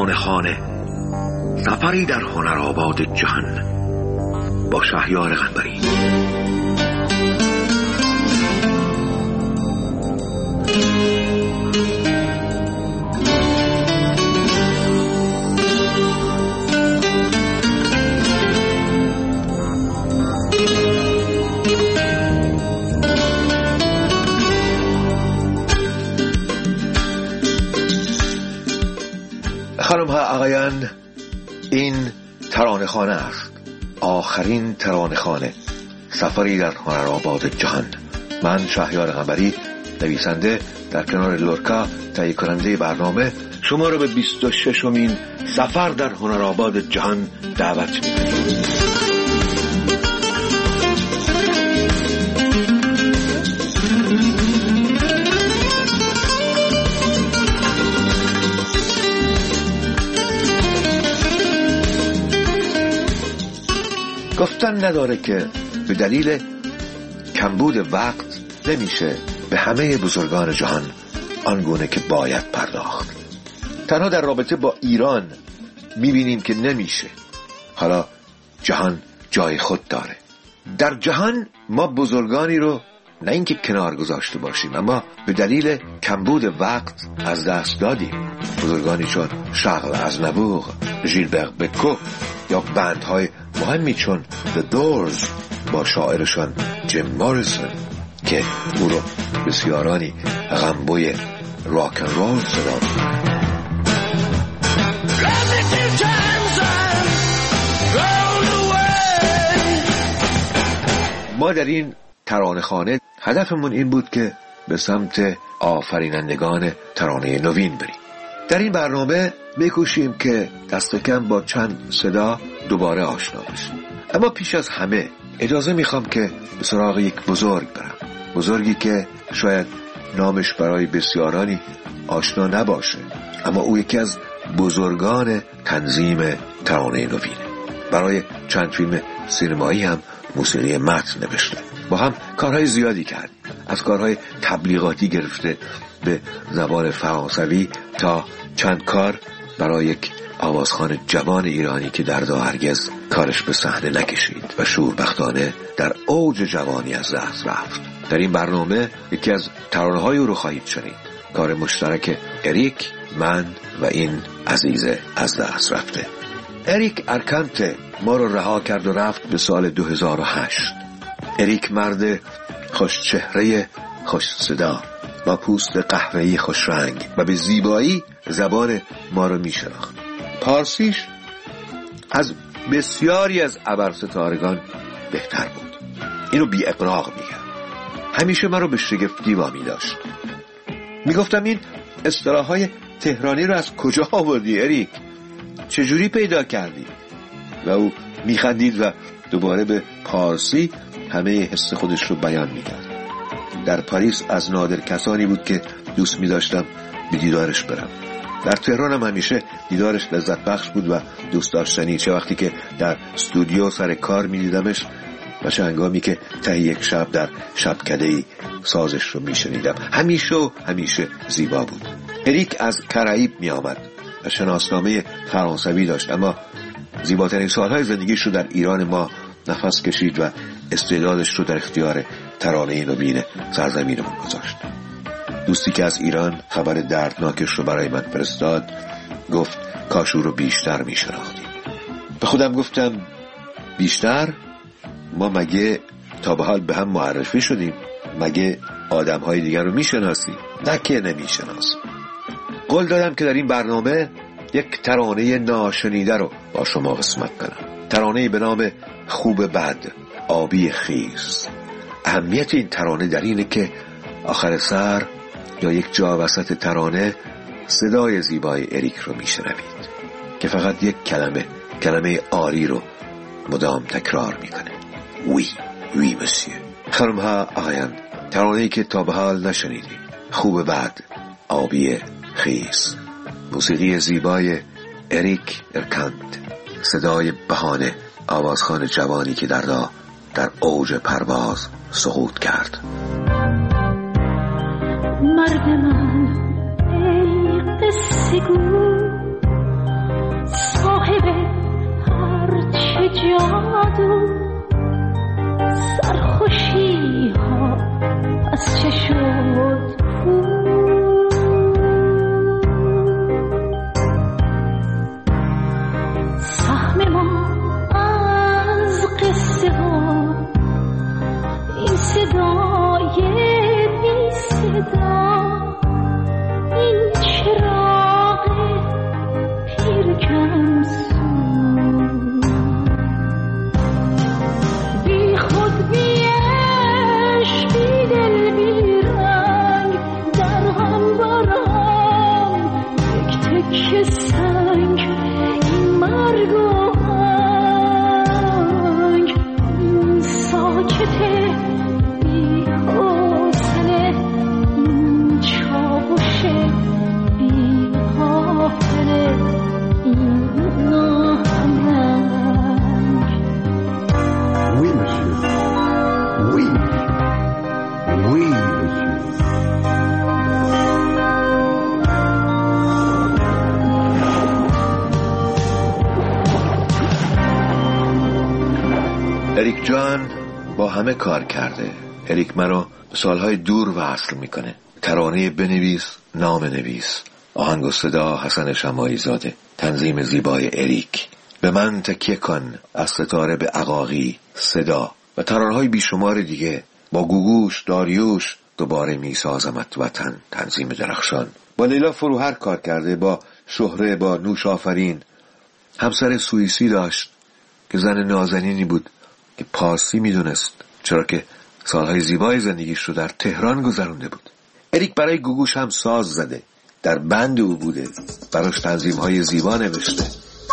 ترانه‌خانه، سفری در هنرآباد جهان با شهریار قنبری. خانم ها آقایان، این ترانه‌خانه است، آخرین ترانه‌خانه، سفری در هنرآباد جهان. من شهریار قنبری، نویسنده، در کنار لورکا تهیه کننده برنامه، شما را به 26مین سفر در هنرآباد جهان دعوت می‌کنم. گفتن نداره که به دلیل کمبود وقت نمیشه به همه بزرگان جهان آنگونه که باید پرداخت. تنها در رابطه با ایران میبینیم که نمیشه. حالا جهان جای خود داره. در جهان ما بزرگانی رو نه اینکه کنار گذاشته باشیم، اما به دلیل کمبود وقت از دست دادیم. بزرگانی چون شارل ازنبور، ژیلبر بکو یا بندهای مهمی چون The Doors با شاعرشان جیم موریسون که او رو بسیارانی غمبوی راک اند رول صدا می‌کنند. ما در این ترانه‌خانه هدفمون این بود که به سمت آفرینندگان ترانه نوین بریم. در این برنامه می‌کوشیم که دست کم با چند صدا دوباره آشنا بشیم. اما پیش از همه اجازه میخوام که به سراغ یک بزرگ برم، بزرگی که شاید نامش برای بسیارانی آشنا نباشه، اما او یکی از بزرگان تنظیم ترانه نوینه. برای چند فیلم سینمایی هم موسیقی متن نوشته. با هم کارهای زیادی کردیم، از کارهای تبلیغاتی گرفته به زبان فرانسوی تا چند کار برای یک آوازخوان جوان ایرانی که دردا هرگز کارش به صحنه نکشید و شوربختانه در اوج جوانی از دست رفت. در این برنامه یکی از ترانه‌های او رو خواهید شنید، کار مشترک اریک، من و این عزیز از دست رفته. اریک ارکانته ما رو رها کرد و رفت به سال 2008. اریک مرد خوش چهره، خوش صدا، با پوست قهوه‌ای خوش رنگ و به زیبایی زبان ما رو میشناخت. پارسیش از بسیاری از ابرستارگان بهتر بود. اینو بی اغراق میگم. همیشه من رو به شگفتی وامی داشت. میگفتم این اصطلاح‌های تهرانی رو از کجا آوردی اریک؟ چجوری پیدا کردی؟ و او میخندید و دوباره به پارسی همه حس خودش رو بیان میکرد. در پاریس از نادر کسانی بود که دوست میداشتم به دیدارش برم. در تهران هم همیشه دیدارش لذت بخش بود و دوست داشتنی، چه وقتی که در استودیو سر کار میدیدمش و چه هنگامی که ته یک شب در شبکده‌ای سازش رو میشنیدم. همیشه زیبا بود. اریک از کرائیب می آمد و شناسنامه فرانسوی داشت، اما زیباترین سالهای زندگیش رو در ایران ما نفس کشید و استعدادش رو در اختیار ترانه نوین سرزمینمون گذاشت. دوستی که از ایران خبر دردناکش رو برای من فرستاد گفت کاش او رو بیشتر می شناختیم. به خودم گفتم بیشتر؟ ما مگه تا به حال به هم معرفی شدیم؟ مگه آدم‌های دیگر رو می شناسی؟ نه که نمی شناسم. قول دادم که در این برنامه یک ترانه ناشنیده رو با شما قسمت کنم. ترانه به نام خوب بد، آبی خیز. اهمیت این ترانه در اینه که آخر سر یا یک جا وسط ترانه صدای زیبای اریک رو میشنوید که فقط یک کلمه آری رو مدام تکرار میکنه. وی مسیو. خانم ها آقایان، ترانه‌ای که تا به حال نشنیدیم، خوب بد، آبی خیز. موسیقی زیبای اریک ارکانت، صدای بهانه آوازخوان جوانی که در اوج پرواز سقوط کرد. مرد من ای قصه گو جادو سرخوشی ها از چه شد سهم ما از قصه ها این صدای بی صدا این چراغ پیرکم بی خود بی عشق بی دل بی رنگ در هم برام یک تکه سنگ این مرگ و هنگ این ساکته بی حوصله این چاوشه بی قافله این ناهمرنگ. Oui, monsieur. Oui. Oui, monsieur. اریک جان با همه کار کرده. اریک مرا سالهای دور وصل میکنه. ترانه بنویس، نام نویس، آهنگ و صدا حسن شماعی زاده، تنظیم زیبای اریک، به من تکیه کن از ستاره به عقاقی، صدا و ترانه‌های بیشمار دیگه، با گوگوش، داریوش، دوباره میسازمت وطن، تنظیم درخشان، با لیلا فروهر کار کرده، با شهره، با نوش آفرین. همسر سوئیسی داشت که زن نازنینی بود که پارسی میدونست، چرا که سالهای زیبای زندگیش رو در تهران گذرونده بود. اریک برای گوگوش هم ساز زده، در بند او بوده، براش تنظیم‌های زیبا نوشته.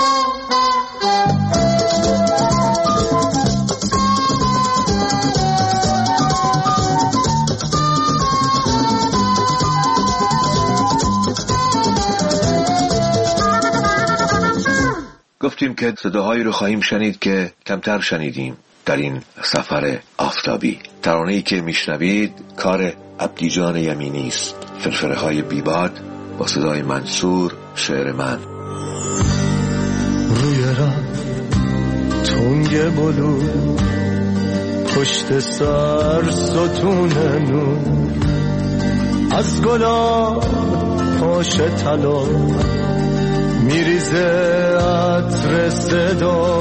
گفتیم که صداهایی رو خواهیم شنید که کمتر شنیدیم در این سفر آفتابی. ترانه‌ای که میشنوید کار عبدیجان یمینی است، فرفره های بیباد با صدای منصور، شعر من. روی راه تنگ بلو پشت سر ستون نور از گلاب پاش طلا میریزه عطر صدا،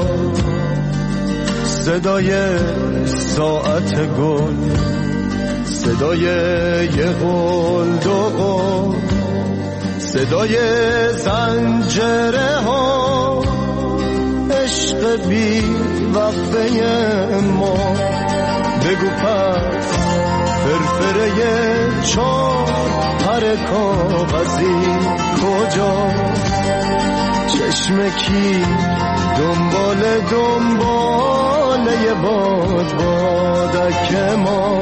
صدای ساعت گل، صدای یه قول دو قول، صدای زنجره ها، عشق بی وقفه ما. بگو پس فرفره چار هر کاغذی کجا، چشم کی دنبال یه بادک ما،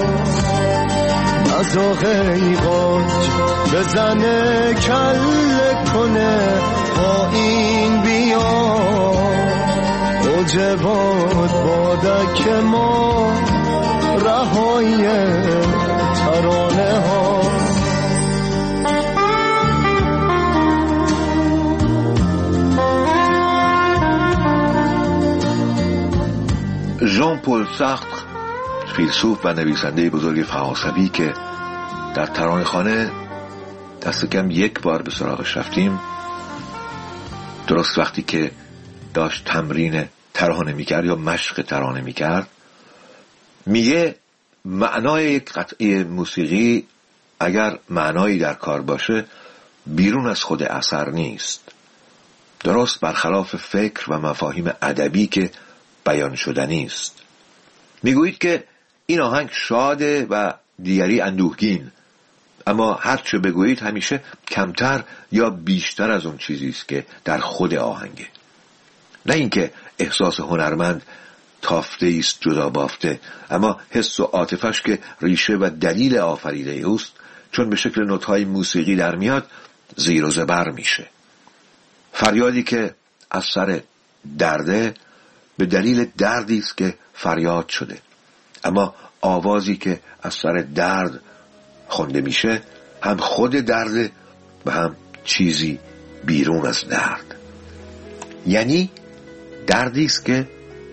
نزاق ایقاج بزنه کله کنه پایین بیا، اوج بادک ما رهایی ترانه ها. ژان پل سارتر، فیلسوف و نویسنده بزرگ فرانسوی که در ترانه‌خوانه دست کم یک بار به سراغش رفتیم، درست وقتی که داشت تمرین ترانه میکرد یا مشق ترانه میکرد، میگه معنای یک قطعه موسیقی اگر معنایی در کار باشه بیرون از خود اثر نیست، درست برخلاف فکر و مفاهیم ادبی که بیان شدنی است. میگویید که این آهنگ شاده و دیگری اندوهگین، اما هر چه بگویید همیشه کمتر یا بیشتر از اون چیزی است که در خود آهنگه. نه اینکه احساس هنرمند تافته است جدا بافته، اما حس و عاطفش که ریشه و دلیل آفریده اوست، چون به شکل نوت‌های موسیقی در میاد زیر و زبر میشه. فریادی که از سر درده به دلیل دردی است که فریاد شده، اما آوازی که از سر درد خونده میشه هم خود درده و هم چیزی بیرون از درد. یعنی دردی است که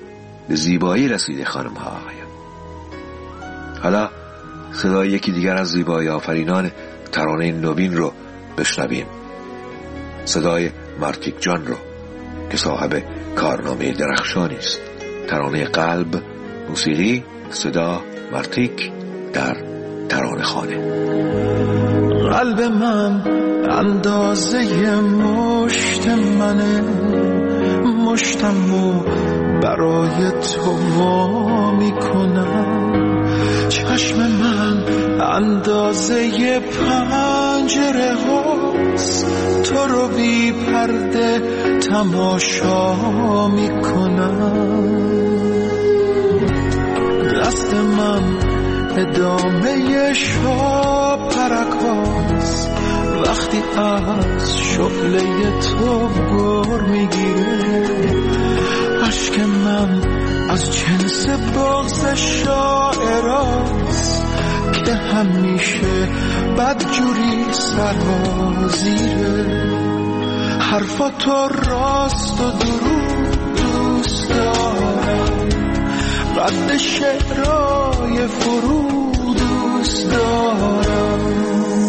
به زیبایی رسیده خانم ها آقایان. حالا صدای یکی دیگر از زیبایی آفرینان ترانه نوین رو بشنویم، صدای مارتیک جان رو که صاحب کارنامه درخشانی است. ترانه قلب، موسیقی، صدا مارتیک در ترانه خانه. قلب من اندازه مشت منه، مشتمو برای تو وا میکنم. چشم من اندازه پنجره هاست، تو رو بی پرده تماشا میکنم. دست من ادامه شاپرکاست، وقتی از شعله تو گر میگیره. عشق من از جنس بغض شاعراست که همیشه بدجوری سرازیره. حرفاتو راست و دروغ دوست دارم، قد شعرهای فرو دوست دارم.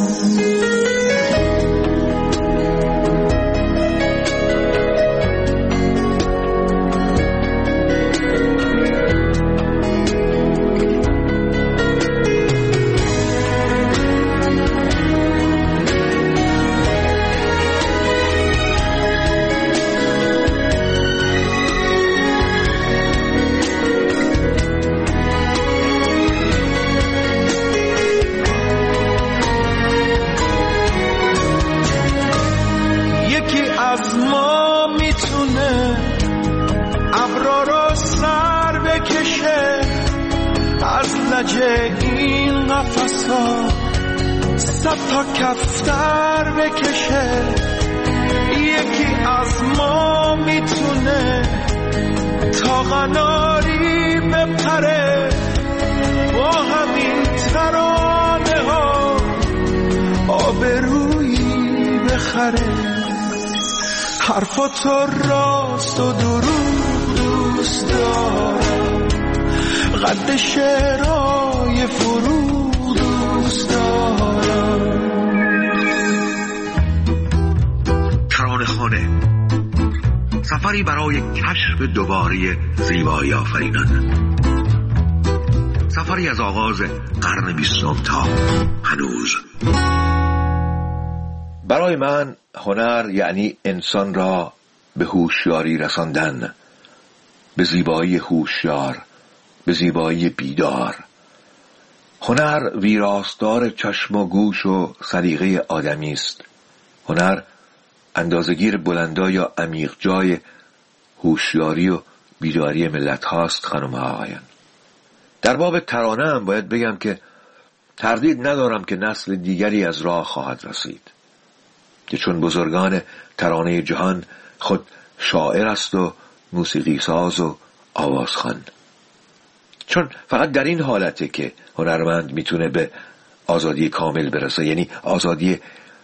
این قفصا صد تا کفتر بکشه. یکی از ما میتونه تا قناری بپره، با همین ترانه ها آبرویی بخره. حرفاتو راست و دروغ دوست دارم، قد شعرهای فروغ دوست دارم. ترانه خانه، سفری برای کشف دوباره زیبایی آفرینان، سفری از آغاز قرن 20 تا هنوز. برای من هنر یعنی انسان را به هوشیاری رساندن، به زیبایی هوشیار، به زیبایی بیدار. هنر ویراستار چشم و گوش و سلیقه آدمی است. هنر اندازه‌گیر بلندا یا عمیق جای هوشیاری و بیداری ملت هاست. خانم ها آقایان، در باب ترانه هم باید بگم که تردید ندارم که نسل دیگری از راه خواهد رسید که چون بزرگان ترانه جهان خود شاعر است و موسیقی ساز و آوازخوان. چون فقط در این حالته که هنرمند میتونه به آزادی کامل برسه، یعنی آزادی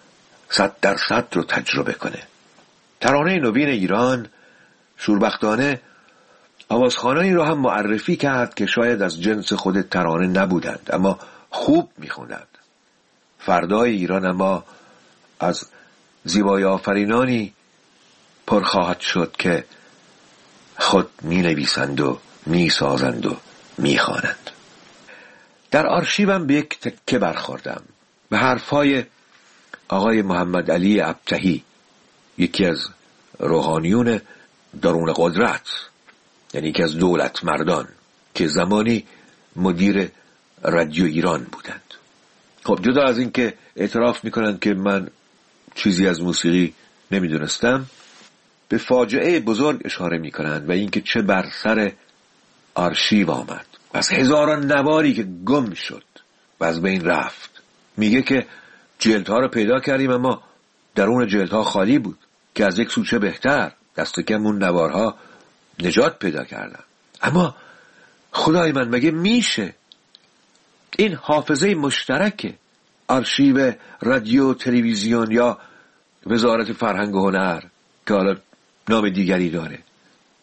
100% رو تجربه کنه. ترانه نوین ایران شوربختانه آوازخوانانی رو هم معرفی کرد که شاید از جنس خود ترانه نبودند اما خوب میخوندند. فردای ایران اما از زیبایی آفرینانی پر خواهد شد که خود می نویسند و می سازند و می خوانند. در آرشیوم به یک تکه برخوردم، به حرفهای آقای محمد علی ابتهی، یکی از روحانیون درون قدرت، یعنی یکی از دولت مردان که زمانی مدیر رادیو ایران بودند. خب جدا از این که اعتراف میکنند که من چیزی از موسیقی نمیدونستم، به فاجعه بزرگ اشاره میکنند و اینکه چه بر سر آرشیو آمد و از هزاران نواری که گم شد و از بین رفت. میگه که جلدها رو پیدا کردیم اما درون جلدها خالی بود، که از یک سوچه بهتر، دست کم اون نوارها نجات پیدا کردن. اما خدای من مگه میشه این حافظه مشترک آرشیو رادیو تلویزیون یا وزارت فرهنگ و هنر که حالا نام دیگری داره،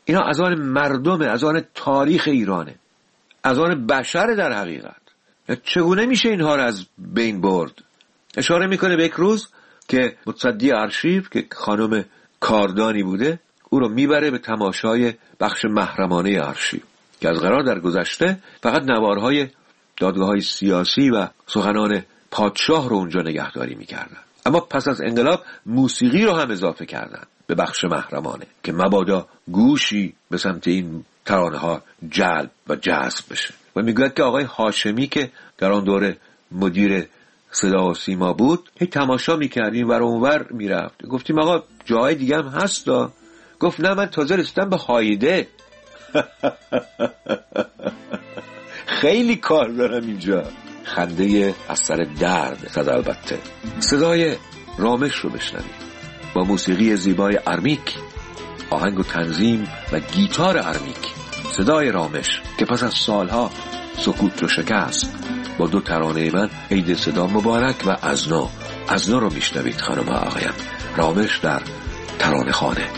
اینا از آن مردمه، از آن تاریخ ایرانه، از آن بشر در حقیقت. چگونه میشه اینها رو از بین برد؟ اشاره میکنه به یک روز که متصدی آرشیو که خانم کاردانی بوده، او رو میبره به تماشای بخش محرمانه آرشیو که از قرار در گذشته فقط نوارهای دادگاه‌های سیاسی و سخنان پادشاه رو اونجا نگهداری میکردن، اما پس از انقلاب موسیقی رو هم اضافه کردن به بخش محرمانه که مبادا گوشی به سمت این ترانه ها جلب و جذب بشه. و میگوید که آقای هاشمی که در آن دوره مدیر صدا و سیما بود، هی تماشا میکردیم ور اونور میرفت. گفتیم آقا جای دیگه هم هست دا. گفت نه من تازه رسیدم به هایده. خیلی کار دارم اینجا. خنده از سر درد زد. البته صدای رامش رو بشنویم با موسیقی زیبای ارمیک، آهنگ و تنظیم و گیتار ارمیک. صدای رامش که پس از سالها سکوت رو شکست با دو ترانه من عید صدا مبارک و از نو رو میشنوید خانم آقایان. رامش در ترانه خانه.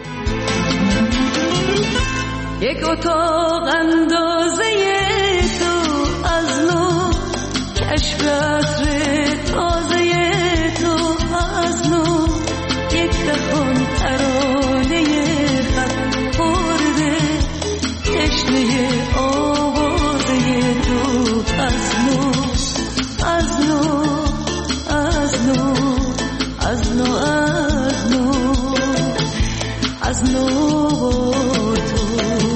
یک اتاق اندازه تو از نو، کشف عطر تازه تو از نو، یک دهان ترانه خط خورده، تشنه آوازه تو از نو، از نو، از نو، از نو، از نو، از نو تو.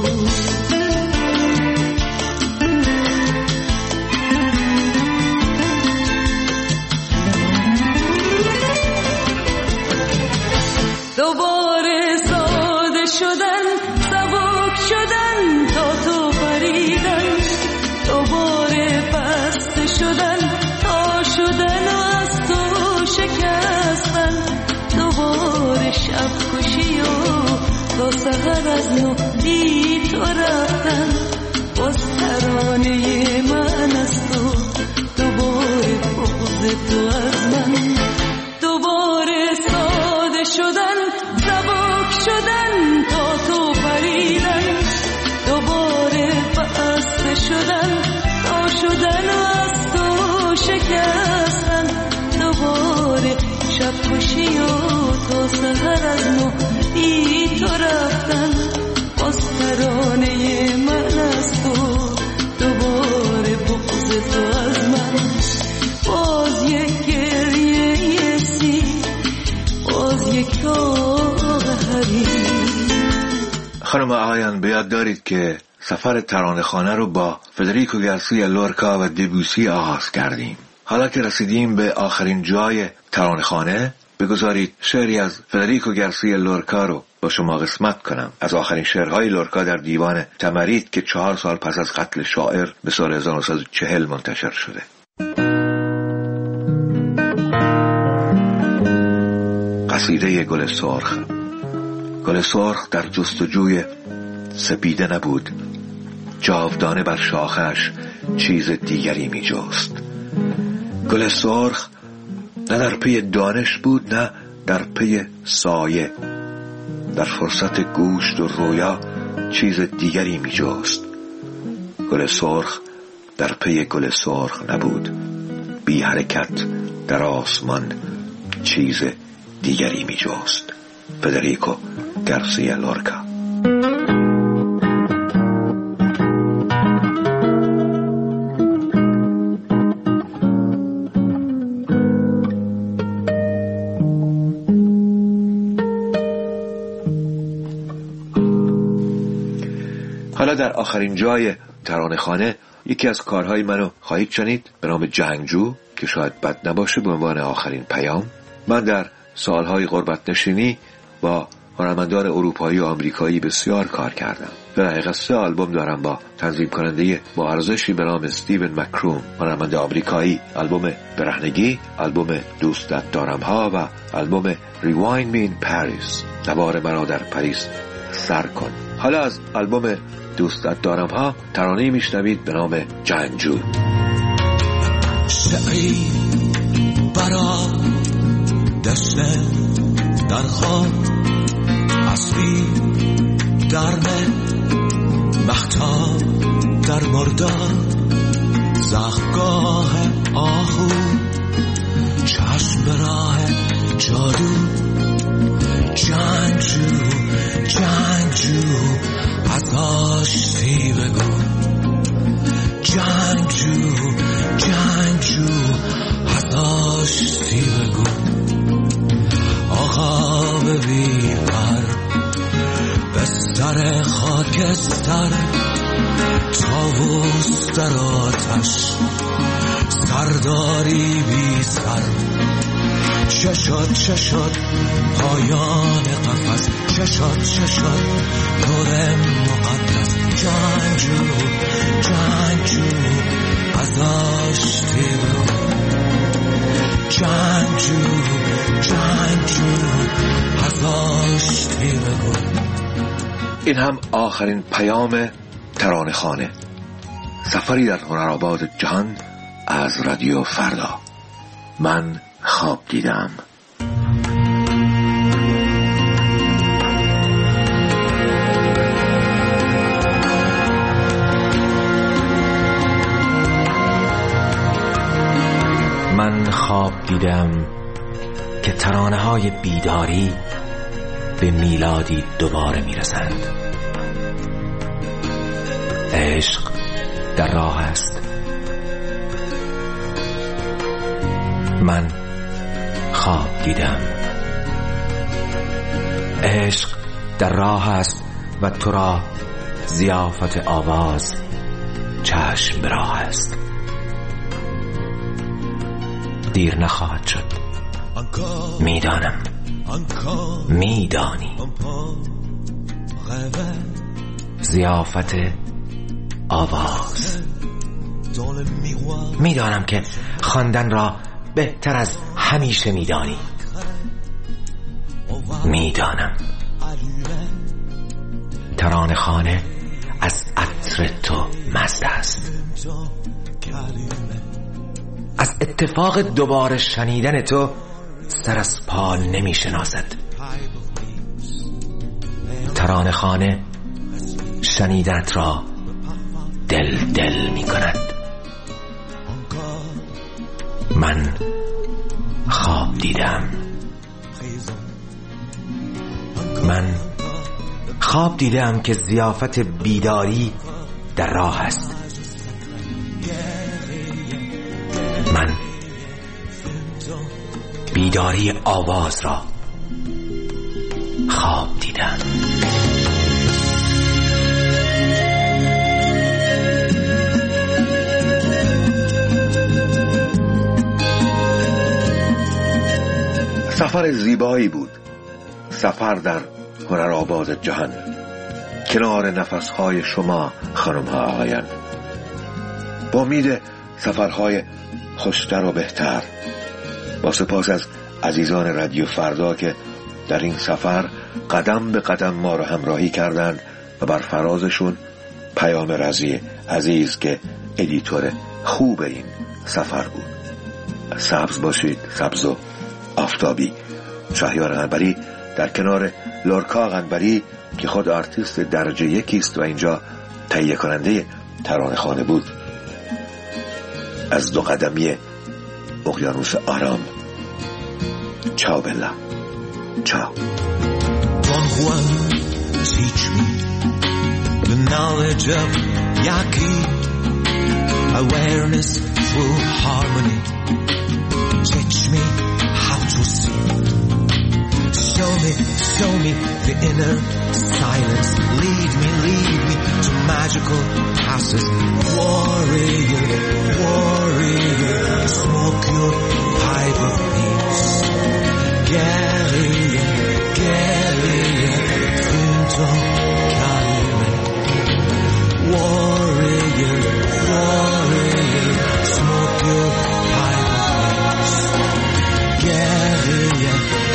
دوباره ساده شدن، سبک شدن تا تو پریدن، دوباره بسته شدن تا شدن و از تو شکستن، دوباره شب کشی و تا سحر از نو بی تو رفتن، باز ترانه من از تو، دوباره بغض تو از من، دوباره ساده شدن، سبک شدن تا تو پریدن، دوباره بسته شدن تا شدن و از تو شکستن، دوباره شب کشی و تا سحر از نو بی تو رفتن، باز ترانه من از تو، دوباره بغض تو از من، باز یک گریه سی، باز یک داغ حریر. خانم آقایان به یاد دارید که سفر ترانه خانه رو با فدریکو گارسیا لورکا و دبوسی آغاز کردیم. حالا که رسیدیم به آخرین جای ترانه خانه، بگذارید شعری از فدریکو گارسیا لورکا رو با شما قسمت کنم، از آخرین شعرهای لورکا در دیوان تمرید که 4 سال پس از قتل شاعر به سال 1940 منتشر شده. قصیده گل سرخ. گل سرخ در جستجوی سپیده نبود، جاودانه بر شاخش چیز دیگری می جست. گل سرخ نه در پی دانش بود نه در پی سایه، در فرصت گوشت و رویا چیز دیگری می جست. گل سرخ در پی گل سرخ نبود، بی حرکت در آسمان چیز دیگری می جست. فدریکو گارسیا لورکا. حالا در آخرین جای ترانه خانه یکی از کارهای منو خواهید شنید به نام جنگجو که شاید بد نباشه به عنوان آخرین پیام. من در سالهای غربت نشینی با هنرمندان اروپایی و آمریکایی بسیار کار کردم. در حقیقت 3 آلبوم دارم با تنظیم کننده با ارزشی به نام استیون مکروم، هنرمند آمریکایی. آلبوم برهنگی، آلبوم دوستت دارم ها و آلبوم Rewind Me in Paris، نوار مرا در پاریس سر کن. حالا از آلبوم دوستت دارم ها ترانه‌ای میشنوید به نام جنگجو. شعری برا دشت در خواب، عصری گرمه مهتاب در مردار زخگاه آهو چشم به راه جادو جنگجو از آشتی بگو جنگجو از آشتی بگو آقا ببی پر بستر خاکستر طاووس در آتش سرداری بی سر چه شد پایان قفس چه شد دور مقدس جنگجو از آشتی بگو جنگجو از آشتی بگو. این هم آخرین پیام ترانه خانه، سفری در هنرآباد جهان از رادیو فردا. من خواب دیدم. من خواب دیدم که ترانه‌های بیداری به میلادی دوباره میرسند. عشق در راه است. من خواب دیدم. عشق در راه است و تو را ضیافت آواز چشم به راه است. دیر نخواهد شد. میدانم، میدانی. ضیافت آواز. میدانم که خواندن را بهتر از همیشه میدانی. میدانم ترانه خانه از عطر تو مست است. از اتفاق دوباره شنیدن تو سر از پا نمی شناسد. ترانه خانه شنیدنت را دل می کند. من خواب دیدم. من خواب دیدم که ضیافت بیداری در راه است. من بیداری آواز را خواب دیدم. سفر زیبایی بود، سفر در هنرآباد جهان، کنار نفسهای شما خانم‌ها آقایان. با امید سفرهای خوشتر و بهتر. با سپاس از عزیزان رادیو فردا که در این سفر قدم به قدم ما را همراهی کردند و بر فرازشون پیام رضی عزیز که ادیتور خوب این سفر بود. سبز باشید، سبز و آفتابی. شهریار قنبری در کنار لورکا قنبری که خود آرتیست درجه یکی است و اینجا تهیه کننده ترانه خانه بود، از دو قدمی اقیانوس آرام. چاو بلا، چاو. Don Juan, teach me the knowledge of Yaqui, awareness through harmony. Teach me how to see. Show me the inner silence. Lead me to magical passes. Warrior, smoke your pipe of peace. Guerrilla, finto calme. Warrior, smoke your pipe of peace. Guerrilla,